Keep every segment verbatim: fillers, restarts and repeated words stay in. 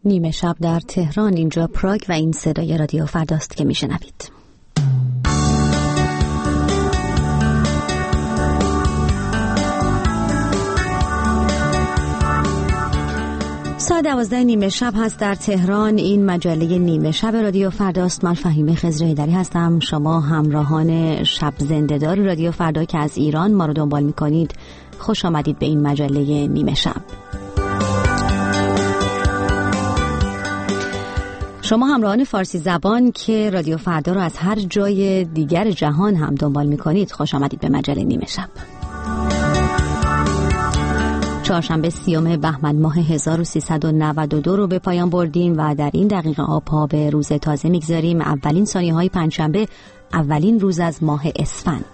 نیمه شب در تهران، اینجا پراگ و این صدای رادیو فرداست که میشنوید. ساعت دوازده نیمه شب هست در تهران. این مجله نیمه شب رادیو فرداست. من فهیمه خضرهیدری هستم. شما همراهان شب زنده‌دار رادیو فردا که از ایران ما رو دنبال میکنید، خوش آمدید به این مجله نیمه شب. شما همراهان فارسی زبان که رادیو فردا رو از هر جای دیگر جهان هم دنبال میکنید، خوش آمدید به مجله نیمه شب. چهارشنبه سیوم بهمن ماه هزار و سیصد و نود و دو رو به پایان بردیم و در این دقیقه ها پا به روز تازه میگذاریم. اولین ثانیه های پنجشنبه، اولین روز از ماه اسفند.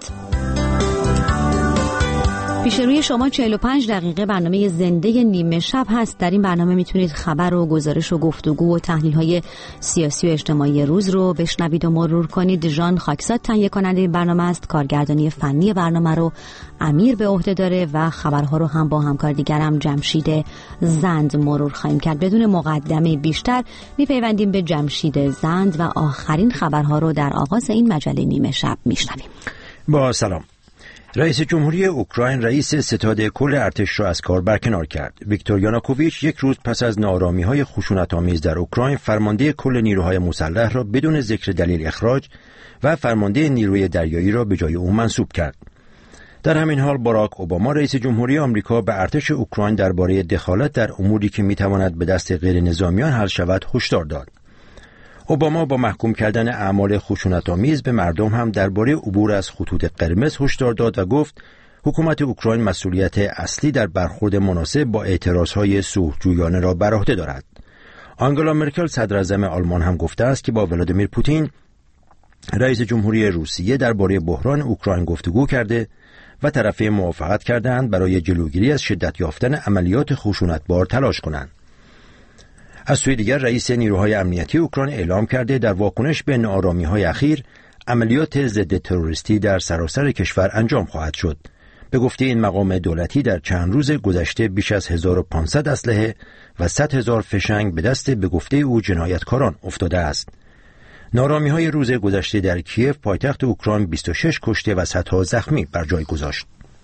پیش روی شما چهل و پنج دقیقه برنامه زنده نیمه شب هست. در این برنامه میتونید خبر و گزارش و گفتگو و تحلیل های سیاسی و اجتماعی روز رو بشنوید و مرور کنید. ژان خاکساد تهیه کننده این برنامه است. کارگردانی فنی برنامه رو امیر به عهده داره و خبرها رو هم با همکار دیگرم جمشید زند مرور خواهیم کرد. بدون مقدمه بیشتر میپیوندیم به جمشید زند و آخرین خبرها رو در آغاز این مجله نیمه شب میشنویم. با سلام. رئیس جمهوری اوکراین رئیس ستاد کل ارتش را از کار برکنار کرد. ویکتور یانوکوویچ یک روز پس از ناآرامی‌های خشونت‌آمیز در اوکراین فرمانده کل نیروهای مسلح را بدون ذکر دلیل اخراج و فرمانده نیروی دریایی را به جای او منصوب کرد. در همین حال باراک اوباما رئیس جمهوری آمریکا به ارتش اوکراین درباره دخالت در اموری که می‌تواند به دست غیر نظامیان حل شود هشدار داد. اوباما با محکوم کردن اعمال خشونت‌آمیز به مردم هم درباره عبور از خطوط قرمز هشدار داد و گفت حکومت اوکراین مسئولیت اصلی در برخورد مناسب با اعتراضهای صلح‌جویانه را بر عهده دارد. آنگلا مرکل صدراعظم آلمان هم گفته است که با ولادیمیر پوتین رئیس جمهوری روسیه درباره بحران اوکراین گفتگو کرده و طرفین موافقت کردند برای جلوگیری از شدت یافتن عملیات خشونتبار تلاش کنند. از سوی دیگر رئیس نیروهای امنیتی اوکراین اعلام کرده در واکنش به ناآرامی‌های اخیر عملیات ضد تروریستی در سراسر کشور انجام خواهد شد. به گفته این مقام دولتی در چند روز گذشته بیش از هزار و پانصد اسلحه و صد هزار فشنگ به دست به گفته او جنایتکاران افتاده است. ناآرامی‌های روز گذشته در کیف پایتخت اوکراین بیست و شش کشته و صدها زخمی بر جای گذاشت.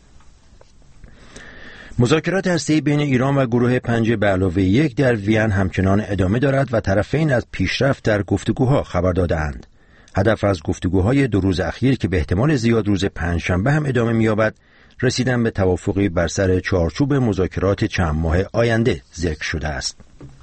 مذاکرات هسته‌ای بین ایران و گروه پنج به علاوه یک در وین همچنان ادامه دارد و طرفین از پیشرفت در گفتگوها خبر دادند. هدف از گفتگوهای دو روز اخیر که به احتمال زیاد روز پنجشنبه هم ادامه می‌یابد، رسیدن به توافقی بر سر چارچوب مذاکرات چند ماه آینده ذکر شده است.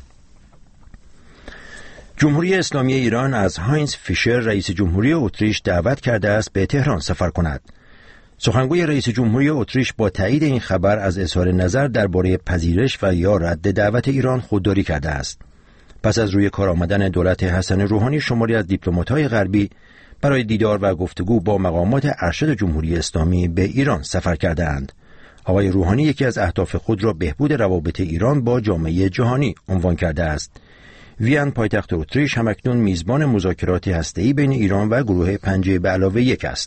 جمهوری اسلامی ایران از هاینز فیشر رئیس جمهوری اتریش دعوت کرده است به تهران سفر کند. سخنگوی رئیس جمهوری اتریش با تایید این خبر از اظهار نظر درباره پذیرش و یا رد دعوت ایران خودداری کرده است. پس از روی کار آمدن دولت حسن روحانی، شماری از دیپلمات‌های غربی برای دیدار و گفتگو با مقامات ارشد جمهوری اسلامی به ایران سفر کرده‌اند. آقای روحانی یکی از اهداف خود را بهبود روابط ایران با جامعه جهانی عنوان کرده است. وین پایتخت اتریش همکنون میزبان مذاکرات هسته‌ای بین ایران و گروه پنج به علاوه یک است.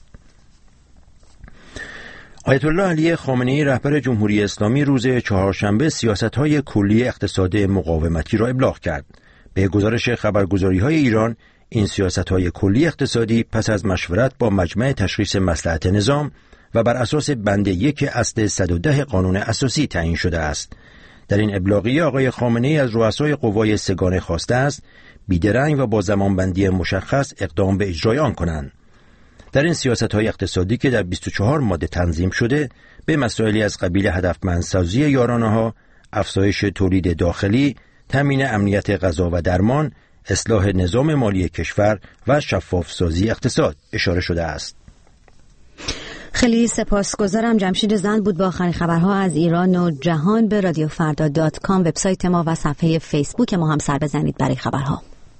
آیت الله علی خامنه‌ای رهبر جمهوری اسلامی روز چهارشنبه سیاست‌های کلی اقتصاد مقاومتی را ابلاغ کرد. به گزارش خبرگزاری‌های ایران، این سیاست‌های کلی اقتصادی پس از مشورت با مجمع تشخیص مصلحت نظام و بر اساس بند یک اصل صد و ده قانون اساسی تعیین شده است. در این ابلاغیه آقای خامنه‌ای از رؤسای قوای سگانه خواسته است بیدرنگ و با زمانبندی مشخص اقدام به اجرای آن کنند. در این سیاست‌های اقتصادی که در بیست و چهار ماده تنظیم شده، به مسائلی از قبیل هدفمندسازی یارانه‌ها، افزایش تولید داخلی، تامین امنیت غذا و درمان، اصلاح نظام مالی کشور و شفاف‌سازی اقتصاد اشاره شده است. خیلی سپاسگزارم. جمشید زند بود با آخرین خبرها از ایران و جهان. به رادیو فردا دات کام وبسایت ما و صفحه فیسبوک ما هم سر بزنید برای خبرها.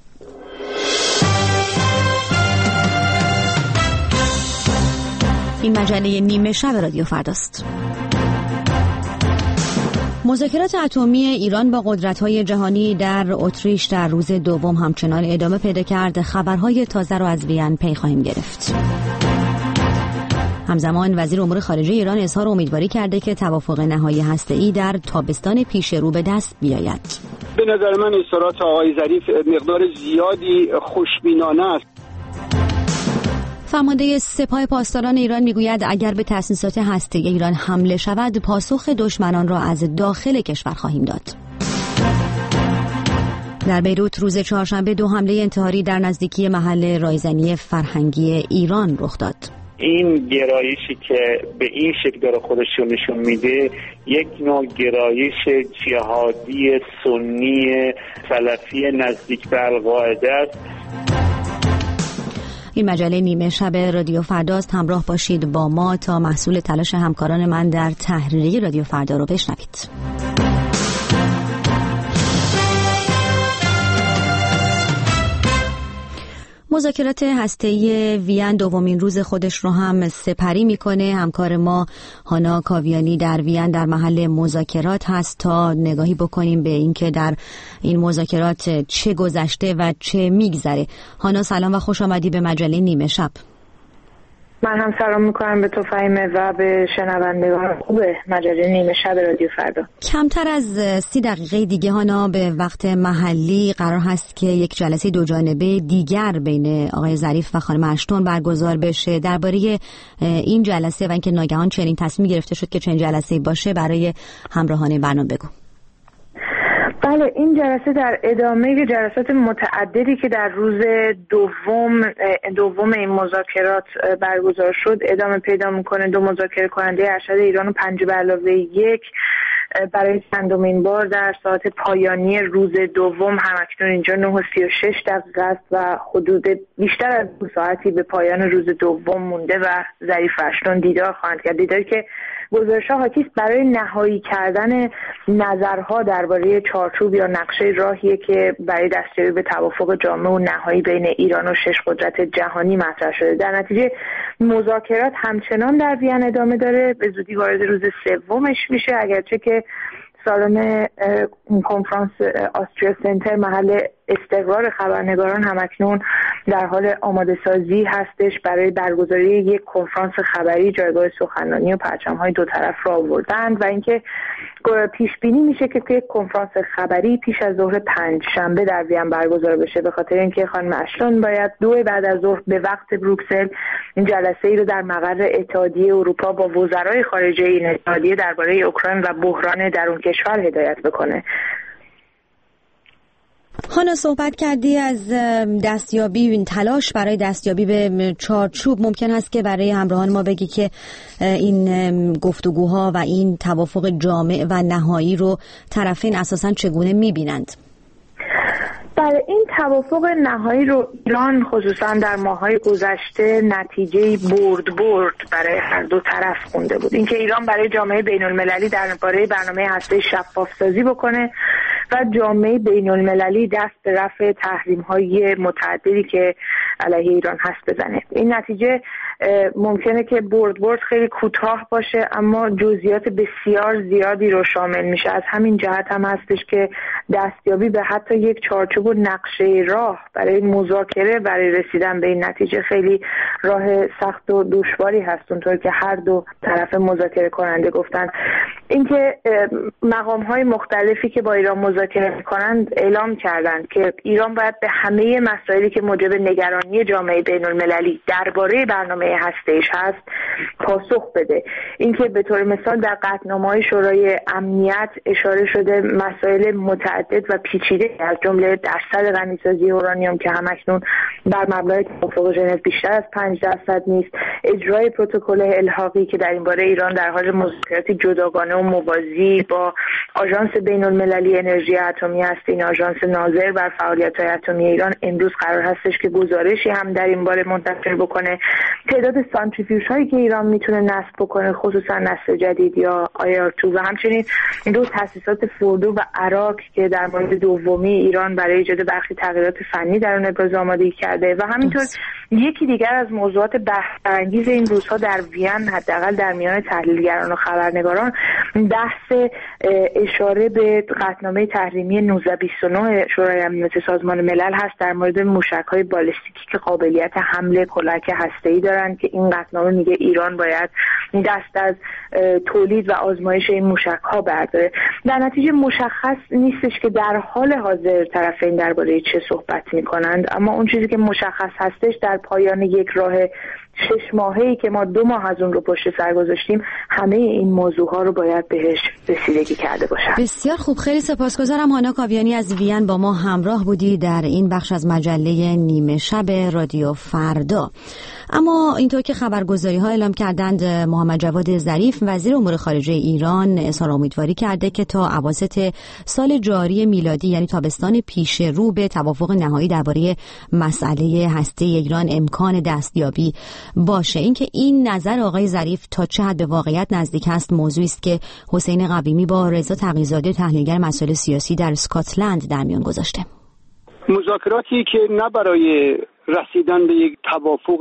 این مجله نیمه شب رادیو فرداست. مذاکرات اتمی ایران با قدرت‌های جهانی در اتریش در روز دوم همچنان ادامه پیدا کرد. خبرهای تازه را از وین پی خواهیم گرفت. همزمان وزیر امور خارجه ایران اظهار امیدواری کرده که توافق نهایی هسته‌ای در تابستان پیش رو به دست بیاید. به نظر من اظهارات آقای ظریف مقدار زیادی خوشبینانه است. فرمانده سپاه پاسداران ایران میگوید اگر به تأسیسات هسته‌ای ایران حمله شود پاسخ دشمنان را از داخل کشور خواهیم داد. در بیروت روز چهارشنبه دو حمله انتحاری در نزدیکی محل رایزنی فرهنگی ایران رخ داد. این گرایشی که به این شکل داره خودش رو نشون میده یک نوع گرایش جهادی سنی سلفی نزدیک به القاعده است. این مجله نیمه شب رادیو فرداست. همراه باشید با ما تا محصول تلاش همکاران من در تحریریه رادیو فردا رو بشنوید. مذاکرات هسته‌ای وین دومین روز خودش رو هم سپری میکنه. همکار ما هانا کاویانی در وین در محل مذاکرات هست تا نگاهی بکنیم به اینکه در این مذاکرات چه گذشته و چه میگذره. هانا سلام و خوش آمدی به مجله نیمه شب. من هم سلام میکنم به تو فهیمه و به شنوندگان خوب مجله نیمه شب رادیو فردا. کمتر از سی دقیقه دیگه هانا به وقت محلی قرار هست که یک جلسه دو جانبه دیگر بین آقای ظریف و خانم اشتون برگزار بشه. درباره این جلسه و اینکه ناگهان چنین تصمیم گرفته شد که چنین جلسه‌ای باشه برای همراهان برنامه بگو. بله، این جلسه در ادامه جلسات متعددی که در روز دوم دوم این مذاکرات برگزار شد ادامه پیدا میکنه. دو مذاکره کننده ارشد ایران و پنج به علاوه یک برای چندمین بار در ساعت پایانی روز دوم همکنون اینجا نه و سی و شش دقیقه است و حدود بیشتر از دو ساعتی به پایان روز دوم مونده و ظریف و اشتون دیدار خواهند کرد. دیداری که گزارش‌ها حاکی است برای نهایی کردن نظرها درباره چارچوب یا نقشه راهیه که برای دستیابی به توافق جامع و نهایی بین ایران و شش قدرت جهانی مطرح شده. در نتیجه مذاکرات همچنان در وین ادامه داره، به زودی وارد روز سومش میشه، اگرچه که سالن کنفرانس آستریا سنتر محل استقرار خبرنگاران همکنون در حال آماده سازی هستش برای برگزاری یک کنفرانس خبری. جایگاه سخنرانی و پرچم‌های دو طرف را آوردند و اینکه پیش بینی میشه که یک کنفرانس خبری پیش از ظهر پنج شنبه در وین برگزار بشه، به خاطر اینکه خانم اشتون باید دو بعد از ظهر به وقت بروکسل این جلسه ای رو در مقر اتحادیه اروپا با وزرای خارجه این اتحادیه درباره اوکراین و بحران درون کشور هدایت بکنه. هانا صحبت کردی از دستیابی این تلاش برای دستیابی به چارچوب. ممکن است که برای همراهان ما بگی که این گفتگوها و این توافق جامع و نهایی رو طرفین اساساً چگونه می‌بینند؟ بله، این توافق نهایی رو ایران خصوصا در ماه‌های گذشته نتیجه برد برد برای هر دو طرف خونده بود. اینکه ایران برای جامعه بین‌المللی درباره برنامه هسته‌ای شفاف سازی بکنه و جامعه بین‌المللی دست به رفع تحریم‌های متعددی که علیه ایران هست بزنه. این نتیجه ممکنه که برد برد خیلی کوتاه باشه اما جزئیات بسیار زیادی رو شامل میشه. از همین جهت هم هستش که دستیابی به حتی یک چارچوب و نقشه راه برای مذاکره برای رسیدن به این نتیجه خیلی راه سخت و دشواری هست، اونطور که هر دو طرف مذاکره کننده گفتن. اینکه مقام‌های مختلفی که با ایران مذاکره می‌کنند اعلام کردند که ایران باید به همه مسائلی که موجب نگرانی جامعه بین‌المللی درباره برنامه هسته‌ایش هست پاسخ بده. اینکه به طور مثال در قطعنامه‌های شورای امنیت اشاره شده مسائل متعدد و پیچیده از جمله درصد غنیسازی اورانیوم که همکنون بر مبلغ توافق ژنو بیشتر از پنج درصد نیست، اجرای پروتکل الحاقی که در این باره ایران در حال مذاکراتی جداگانه و موازی با آژانس بین‌المللی انرژی اتمی است. این آژانس ناظر بر فعالیت‌های اتمی ایران امروز قرار هستش که گزارشی هم در این باره منتشر بکنه. تعداد سانتریفیوژهایی که ایران میتونه نصب بکنه، خصوصا نسل جدید یا آی آر دو، و همچنین دو تأسیسات فردو و عراق که در مورد دومی ایران برای ایجاد برخی تغییرات فنی در اون ابراز آمادگی کرده. و همینطور یکی دیگر از موضوعات بحث‌برانگیز این روزها در وین، حداقل در میان تحلیلگران و خبرنگاران، بحث اشاره به قطعنامه تحریمی نوزده صد و بیست و نه شورای امنیت سازمان ملل هست در مورد موشک‌های بالستیکی که قابلیت حمل کلک هسته‌ای دارند بودن که این قطعنامه میگه ایران باید دست از تولید و آزمایش این موشک‌ها برداره. در نتیجه مشخص نیستش که در حال حاضر طرفین درباره چه صحبت میکنند، اما اون چیزی که مشخص هستش در پایان یک راه شش ماهه‌ای که ما دو ماه از اون رو پشت سر گذاشتیم همه این موضوعها رو باید بهش رسیدگی کرده باشن. بسیار خوب، خیلی سپاسگزارم. هانا کاویانی از وین با ما همراه بودی در این بخش از مجله نیمه شب رادیو فردا. اما اینطور که خبرگزاری ها اعلام کردند محمد جواد ظریف وزیر امور خارجه ایران اظهار امیدواری کرده که تا اواسط سال جاری میلادی یعنی تابستان پیش رو به توافق نهایی درباره مسئله هسته ایران امکان دستیابی باشه. اینکه این نظر آقای ظریف تا چه حد به واقعیت نزدیک است موضوعی است که حسین قویمی با رضا تقی‌زاده تحلیلگر مسائل سیاسی در اسکاتلند در میان گذاشته. مذاکراتی که نه برای رسیدن به یک توافق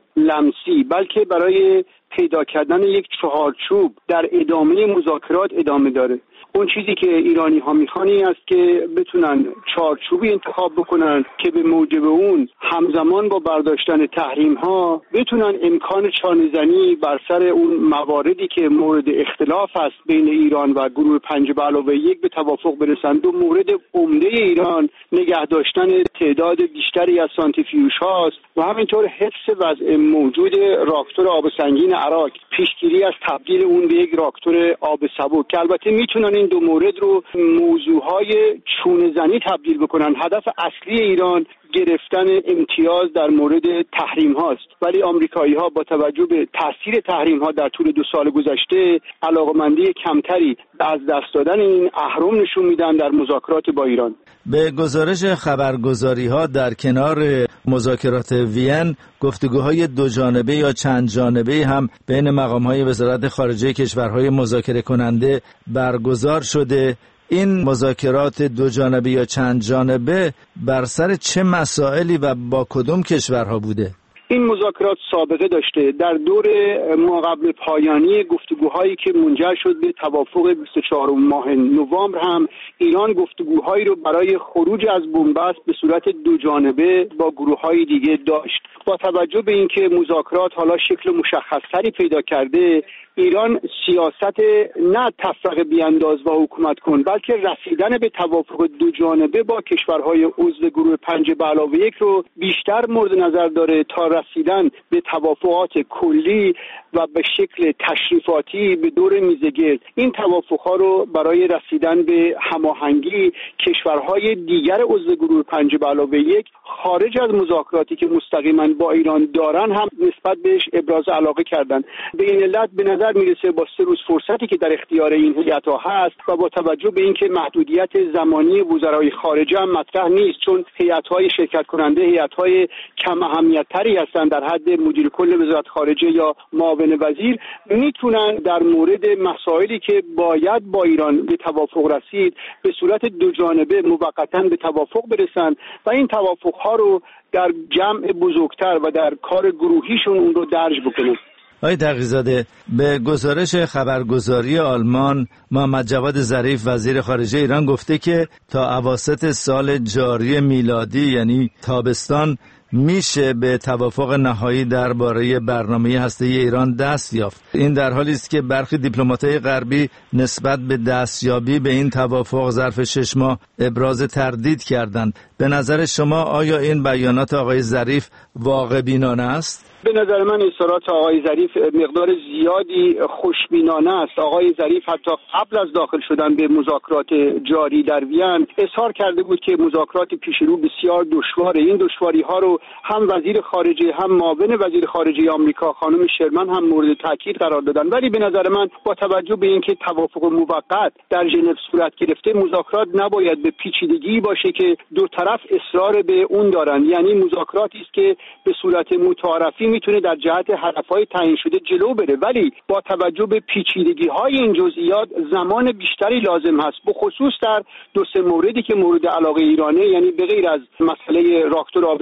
لمسی بلکه برای پیدا کردن یک چهارچوب در ادامه مذاکرات ادامه داره. اون چیزی که ایرانی ها میخوان این است که بتونن چارچوبی انتخاب بکنن که به موجب اون همزمان با برداشتن تحریم ها بتونن امکان چانه‌زنی بر سر اون مواردی که مورد اختلاف است بین ایران و گروه پنج به علاوه یک به توافق برسن. دو مورد عمده ایران نگه داشتن تعداد بیشتری از سانتریفیوژ هاست و همینطور حفظ وضع موجود راکتور آب سنگین عراق، پیشگیری از تبدیل اون به یک راکتور آب سبک که البته میتونن این دو مورد رو موضوعهای چونه زنی تبدیل بکنن. هدف اصلی ایران گرفتن امتیاز در مورد تحریم هاست، ولی آمریکایی ها با توجه به تاثیر تحریم ها در طول دو سال گذشته علاقمندی کمتری از دست دادن این اهرم نشون میدن در مذاکرات با ایران. به گزارش خبرگزاری ها در کنار مذاکرات وین گفتگوهای دو جانبه یا چند جانبه هم بین مقام های وزارت خارجه کشورهای مذاکره کننده برگزار شده. این مذاکرات دو جانبه یا چند جانبه بر سر چه مسائلی و با کدوم کشورها بوده؟ این مذاکرات سابقه داشته. در دور ماقبل پایانی گفتگوهایی که منجر شد به توافق بیست و چهارم ماه نوامبر هم ایران گفتگوهایی رو برای خروج از بنبست به صورت دو جانبه با گروه‌های دیگه داشت. با توجه به اینکه مذاکرات حالا شکل مشخصتری پیدا کرده، ایران سیاست نه تفرقه بیانداز و حکومت کن بلکه رسیدن به توافق دو جانبه با کشورهای عضو گروه پنج به علاوه یک رو بیشتر مورد نظر داره تا رسیدن به توافقات کلی و به شکل تشریفاتی به دور میزگرد. این توافقها رو برای رسیدن به هماهنگی کشورهای دیگر عضو گروه پنج به علاوه یک خارج از مذاکراتی که مستقیما با ایران دارن هم نسبت بهش ابراز علاقه کردن. به این علت به نظر میرسه با سه روز فرصتی که در اختیار این هیئت‌ها هست و با توجه به اینکه محدودیت زمانی وزرای خارجه هم مطرح نیست، چون هیئت‌های شرکت کننده هیئت‌های کم اهمیت‌تری هستند در حد مدیر کل وزارت خارجه یا معاون وزیر، میتونن در مورد مسائلی که باید با ایران به توافق رسید به صورت دو جانبه موقتا به توافق برسن و این توافق‌ها رو در جمع بزرگتر و در کار گروهیشون اون رو درج بکنن. آقای تقی‌زاده، به گزارش خبرگزاری آلمان محمد جواد ظریف وزیر خارجه ایران گفته که تا اواسط سال جاری میلادی یعنی تابستان میشه به توافق نهایی درباره برنامه هسته‌ای ایران دست یافت. این در حالی است که برخی دیپلمات‌های غربی نسبت به دستیابی به این توافق ظرف شش ماه ابراز تردید کردند. به نظر شما آیا این بیانات آقای ظریف واقع بینانه است؟ به نظر من اظهارات آقای ظریف مقدار زیادی خوشبینانه است. آقای ظریف حتی قبل از داخل شدن به مذاکرات جاری در وین اظهار کرده بود که مذاکرات پیش رو بسیار دشواره. این دشواری ها رو هم وزیر خارجه هم معاون وزیر خارجه آمریکا خانم شرمن هم مورد تاکید قرار دادن، ولی به نظر من با توجه به اینکه توافق موقت در ژنو صورت گرفته مذاکرات نباید به پیچیدگی باشه که دو طرف اصرار به اون دارن. یعنی مذاکراتی است که به صورت متعارفی میتونه در جهت هدفهای تعیین شده جلو بره، ولی با توجه به پیچیدگی‌های این جزئیات زمان بیشتری لازم هست، به خصوص در دو سه موردی که مورد علاقه ایرانه، یعنی به غیر از مسئله راکتور آب سنگین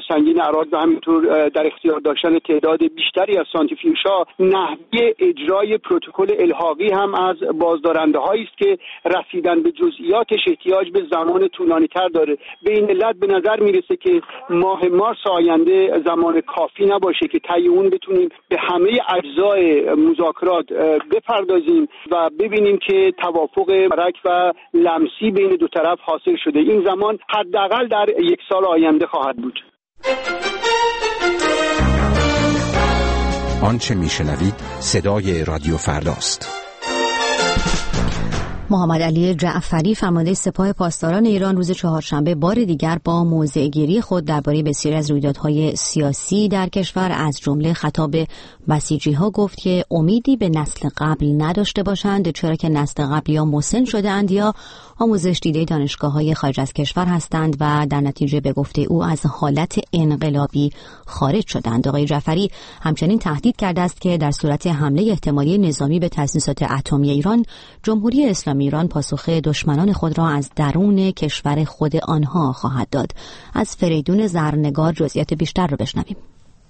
اعراض و همینطور در اختیار داشتن تعداد بیشتری از سانتریفیوژها، نحوه اجرای پروتکل الحاقی هم از بازدارنده هایی است که رسیدن به جزئیاتش احتیاج به زمان طولانی تر داره. به این علت به نظر میرسه که ماه مارس آینده زمان کافی نباشه که طی اون بتونیم به همه اجزای مذاکرات بپردازیم و ببینیم که توافق مشترک و لمسی بین دو طرف حاصل شده. این زمان حداقل در یک سال آینده خواهد بود. آنچه میشنوید صدای رادیو فرداست. محمد علی جعفری فرمانده سپاه پاسداران ایران روز چهارشنبه بار دیگر با موضع‌گیری خود درباره بسیاری از رویدادهای سیاسی در کشور از جمله خطاب بسیجی‌ها گفت که امیدی به نسل قبل نداشته باشند، چرا که نسل قبل یا مسن شده‌اند یا آموزش دیده دانشگاه‌های خارج از کشور هستند و در نتیجه به گفته او از حالت انقلابی خارج شدند. آقای جعفری همچنین تهدید کرده است که در صورت حمله احتمالی نظامی به تأسیسات اتمی ایران، جمهوری اسلامی ایران پاسخ دشمنان خود را از درون کشور خود آنها خواهد داد. از فریدون زرنگار جزئیات بیشتر را بشنویم.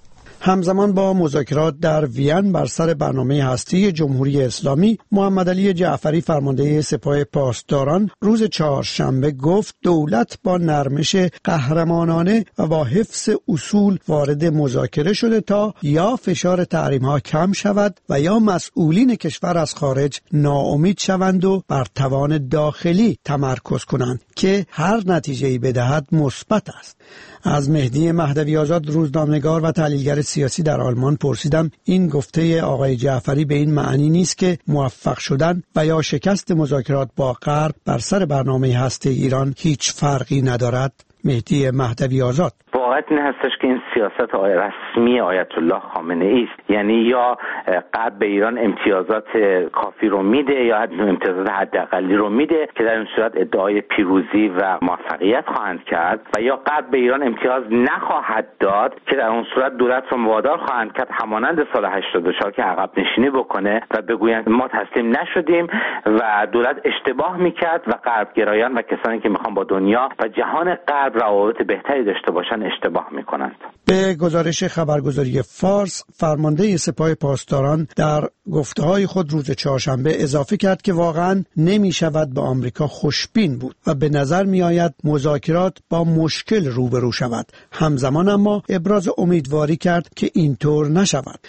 همزمان با مذاکرات در وین بر سر برنامه هستی جمهوری اسلامی، محمد علی جعفری فرمانده سپاه پاسداران روز چهارشنبه گفت دولت با نرمش قهرمانانه و با حفظ اصول وارد مذاکره شده تا یا فشار تحریم‌ها کم شود و یا مسئولین کشور از خارج ناامید شوند و بر توان داخلی تمرکز کنند که هر نتیجه‌ای بدهد مثبت است. از مهدی مهدوی آزاد روزنامه‌نگار و تحلیلگر سیاسی در آلمان پرسیدم این گفته آقای جعفری به این معنی نیست که موفق شدن و یا شکست مذاکرات با غرب بر سر برنامه هسته ایران هیچ فرقی ندارد؟ مهدی مهدوی آزاد: واقعیت این هستش که این سیاست رسمی آیت الله خامنه ای است، یعنی یا غرب به ایران امتیازات کافی رو میده یا امتیازات حداقلی رو میده که در این صورت ادعای پیروزی و موفقیت خواهند کرد، و یا غرب به ایران امتیاز نخواهد داد که در اون صورت دولت رو وادار خواهند کرد همانند سال هشتاد و چهار که عقب نشینی بکنه و بگویند ما تسلیم نشدیم و دولت اشتباه میکرد و غرب گرایان و کسانی که میخوان با دنیا و جهان غرب روابط بهتری داشته باشن اشتباه میکنند. به گزارش خبرگزاری فارس، فرمانده سپاه پاسداران در گفته‌های خود روز چهارشنبه اضافه کرد که واقعا نمی‌شود به آمریکا خوشبین بود و به نظر می‌آید مذاکرات با مشکل روبرو شود. همزمان اما ابراز امیدواری کرد که اینطور نشود.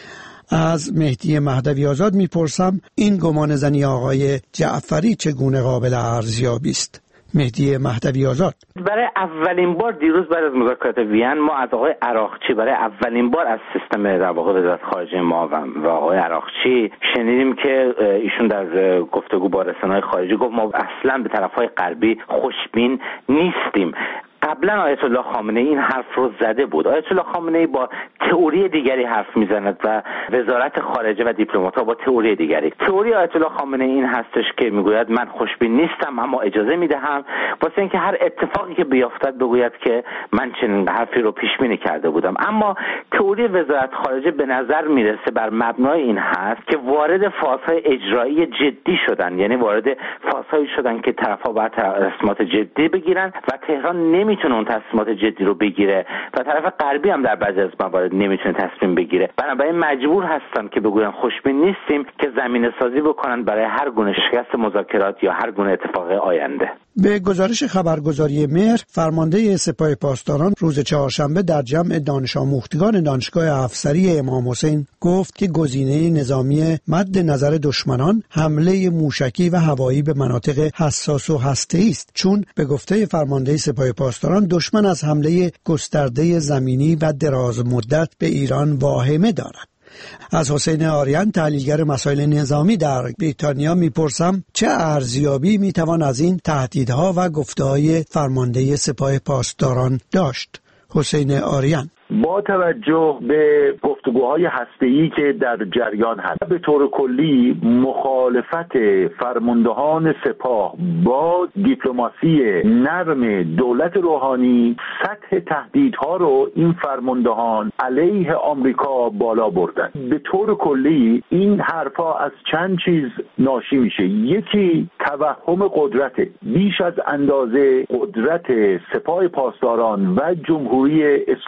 از مهدی مهدوی آزاد میپرسم این گمان زنی آقای جعفری چگونه قابل ارزیابی است؟ مهدی مهدوی آزاد: برای اولین بار دیروز بعد از مذاکرات وین ما از آقای عراقچی برای اولین بار از سیستم در واقع وزارت خارجه ما و آقای عراقچی شنیدیم که ایشون در گفتگو با رسانه‌های خارجی گفت ما اصلا به طرف‌های غربی خوشبین نیستیم. قبلا آیت الله خامنه ای این حرف رو زده بود. آیت الله خامنه ای با تئوری دیگری حرف میزند و وزارت خارجه و دیپلمات‌ها با تئوری دیگری. تئوری آیت الله خامنه ای این هستش که میگوید من خوشبین نیستم اما اجازه میدهم واسه اینکه هر اتفاقی که بیفتد بگوید که من چنین حرفی رو پیش بینی کرده بودم. اما تئوری وزارت خارجه به نظر میرسه بر مبنای این هست که وارد فازهای اجرایی جدی شدن، یعنی وارد فازهایی شدن که طرف‌ها باید تصمیمات جدی بگیرن و تهران نمی میتونه اون تصمیمات جدی رو بگیره و طرف غربی هم در بعضی از موارد نمیتونه تصمیم بگیره. بنابراین مجبور هستن که بگوین خوشبین نیستیم که زمینه سازی بکنن برای هر گونه شکست مذاکرات یا هر گونه اتفاق آینده. به گزارش خبرگزاری مهر، فرمانده سپاه پاسداران روز چهارشنبه در جمع دانش آموختگان دانشگاه افسری امام حسین گفت که گزینه نظامی مد نظر دشمنان حمله موشکی و هوایی به مناطق حساس و هسته‌ای است، چون به گفته فرمانده سپاه پاسداران دشمن از حمله گسترده زمینی و دراز مدت به ایران واهمه دارد. از حسین آریان تحلیلگر مسائل نظامی در بریتانیا میپرسم چه ارزیابی میتوان از این تهدیدها و گفته‌های فرمانده سپاه پاسداران داشت؟ حسین آریان: با توجه به گفتگوهای هسته‌ای که در جریان هست، به طور کلی مخالفت فرماندهان سپاه با دیپلماسی نرم دولت روحانی سطح تهدیدها رو این فرماندهان علیه آمریکا بالا بردن. به طور کلی این حرفا از چند چیز ناشی میشه. یکی توهم قدرت، بیش از اندازه قدرت سپاه پاسداران و جمهوری اسلامی رو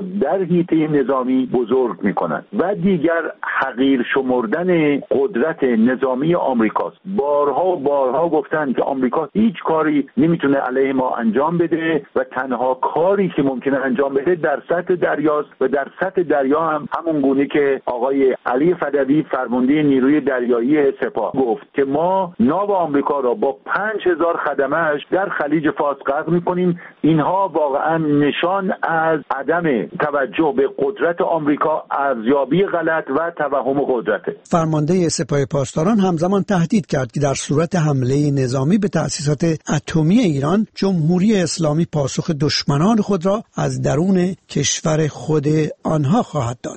در حیطه نظامی بزرگ میکنند و دیگر حقیر شمردن قدرت نظامی آمریکاست. بارها و بارها گفتن که آمریکا هیچ کاری نمیتونه علیه ما انجام بده و تنها کاری که ممکنه انجام بده در سطح دریاست و در سطح دریا هم همون گونه که آقای علی فدوی فرمانده نیروی دریایی سپاه گفت که ما ناو آمریکا را با پنج هزار خدمه‌اش در خلیج فارس غرق میکنیم. اینها واقعا نشان از عدم توجه به قدرت آمریکا، ارزیابی غلط و توهم قدرته. فرمانده سپاه پاسداران همزمان تهدید کرد که در صورت حمله نظامی به تأسیسات اتمی ایران، جمهوری اسلامی پاسخ دشمنان خود را از درون کشور خود آنها خواهد داد.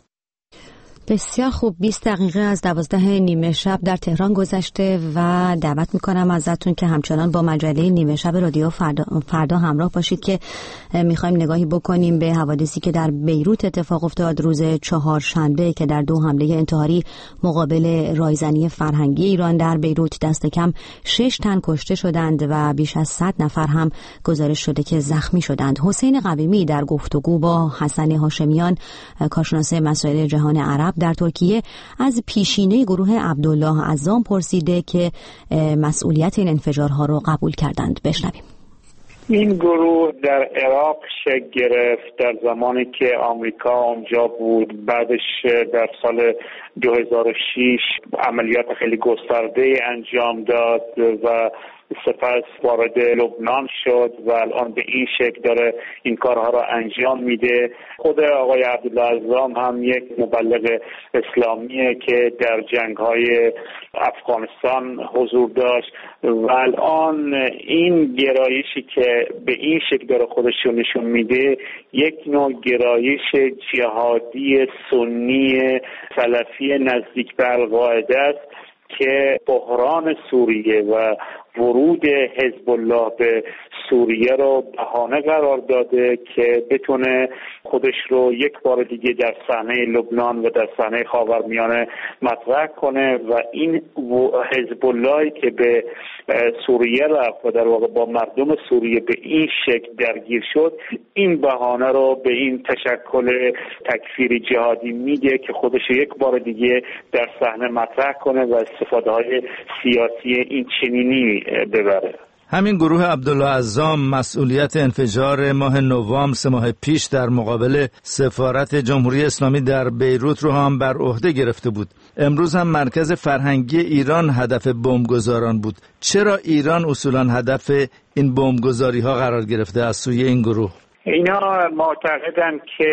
بسیار خوب. بیست دقیقه از دوازده نیمه شب در تهران گذشته و دعوت میکنم ازتون که همچنان با مجله نیمه شب رادیو فردا, فردا همراه باشید که میخوایم نگاهی بکنیم به حوادثی که در بیروت اتفاق افتاد روز چهارشنبه که در دو حمله انتحاری مقابل رایزنی فرهنگی ایران در بیروت دست کم شش تن کشته شدند و بیش از صد نفر هم گزارش شده که زخمی شدند. حسین قویمی در گفتگو با حسن هاشمیان، کارشناس مسائل جهان عرب در ترکیه، از پیشینه گروه عبدالله عزام پرسیده که مسئولیت این انفجارها رو قبول کردند. بشنویم. این گروه در عراق شکل گرفت در زمانی که آمریکا اونجا بود. بعدش در سال دو هزار و شش عملیات خیلی گسترده انجام داد و سپس وارد لبنان شد و الان به این شکل داره این کارها را انجام میده. خود آقای عبدالله عزام هم یک مبلغ اسلامیه که در جنگ‌های افغانستان حضور داشت و الان این گرایشی که به این شکل داره خودش رو نشون میده یک نوع گرایش جهادی سنی سلفی نزدیک به القاعده است که بحران سوریه و ورود حزب الله به سوریه رو بهانه قرار داده که بتونه خودش رو یک بار دیگه در صحنه لبنان و در صحنه خاورمیانه مطرح کنه و این حزب اللهی که به سوریه رفت و در واقع با مردم سوریه به این شکل درگیر شد، این بهانه رو به این تشکل تکفیری جهادی میده که خودش رو یک بار دیگه در صحنه مطرح کنه و استفاده های سیاسی این چنینی ببره. همین گروه عبدالله عزام مسئولیت انفجار ماه نوامبر سه ماه پیش در مقابل سفارت جمهوری اسلامی در بیروت رو هم بر عهده گرفته بود. امروز هم مرکز فرهنگی ایران هدف بمبگذاران بود. چرا ایران اصولاً هدف این بمبگذاری ها قرار گرفته از سوی این گروه؟ اینا معتقدند که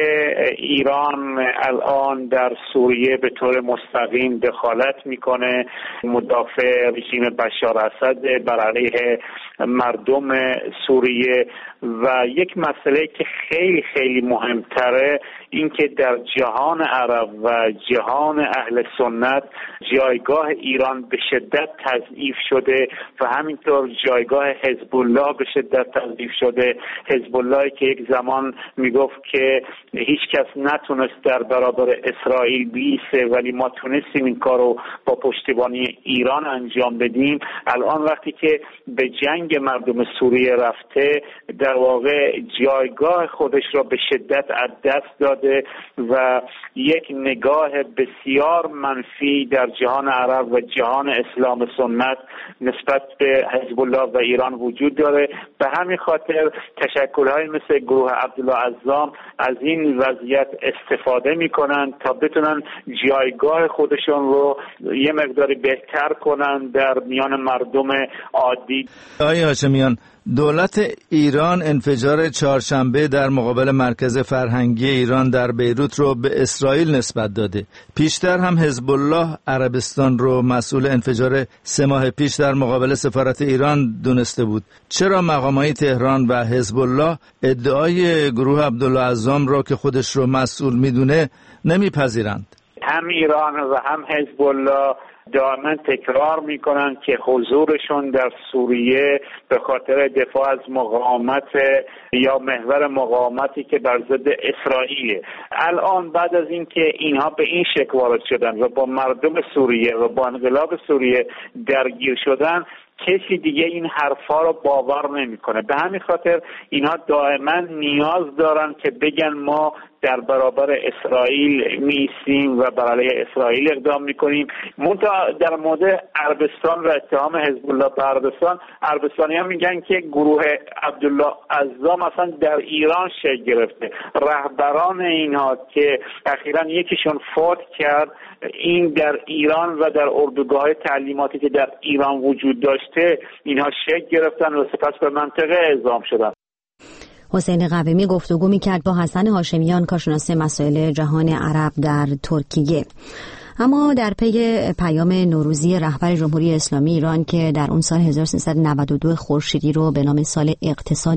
ایران الان در سوریه به طور مستقیم دخالت میکنه، مدافع رژیم بشار اسد بر علیه مردم سوریه و یک مسئله که خیلی خیلی مهمتره این که در جهان عرب و جهان اهل سنت جایگاه ایران به شدت تضعیف شده و همینطور جایگاه حزب الله به شدت تضعیف شده. حزب الله که یک زمان میگفت که هیچ کس نتونست در برابر اسرائیل بیسته ولی ما تونستیم این کارو با پشتیبانی ایران انجام بدیم، الان وقتی که به جنگ مردم سوریه رفته در واقع جایگاه خودش را به شدت از دست داده و یک نگاه بسیار منفی در جهان عرب و جهان اسلام سنت نسبت به حزب الله و ایران وجود داره. به همین خاطر تشکل‌های مثل گروه عبدالله عزام از این وضعیت استفاده میکنن تا بتونن جایگاه خودشون رو یه مقداری بهتر کنن در میان مردم عادی. آقای هاشمیان، دولت ایران انفجار چهارشنبه در مقابل مرکز فرهنگی ایران در بیروت رو به اسرائیل نسبت داده. پیشتر هم حزب الله عربستان رو مسئول انفجار سه ماه پیش در مقابل سفارت ایران دونسته بود. چرا مقامات تهران و حزب الله ادعای گروه عبدالله عزام رو که خودش رو مسئول میدونه نمیپذیرند؟ هم ایران و هم حزب الله دائما تکرار میکنن که حضورشون در سوریه به خاطر دفاع از مقاومت یا محور مقاومتی که بر ضد اسرائیله. الان بعد از اینکه اینها به این شکل وارد شدن و با مردم سوریه و با انقلاب سوریه درگیر شدن، کسی دیگه این حرفا رو باور نمیکنه. به همین خاطر اینها دائما نیاز دارن که بگن ما در برابر اسرائیل میسیم و برای اسرائیل اقدام میکنیم. منتها در مورد عربستان و اتهام حزب الله به عربستان، عربستانی ها میگن که گروه عبدالله عزا مثلا در ایران شکل گرفته. رهبران اینها که اخیراً یکیشون فوت کرد، این در ایران و در اردوگاه تعلیماتی که در ایران وجود داشته اینها شکل گرفتن و سپس به منطقه اعزام شدن. حسین قویمی گفتگو می‌کرد با حسن هاشمیان، کارشناس مسائل جهان عرب در ترکیه. اما در پی پیام نوروزی رهبر جمهوری اسلامی ایران که در اون سال هزار و سیصد و نود و دو خورشیدی رو به نام سال اقتصاد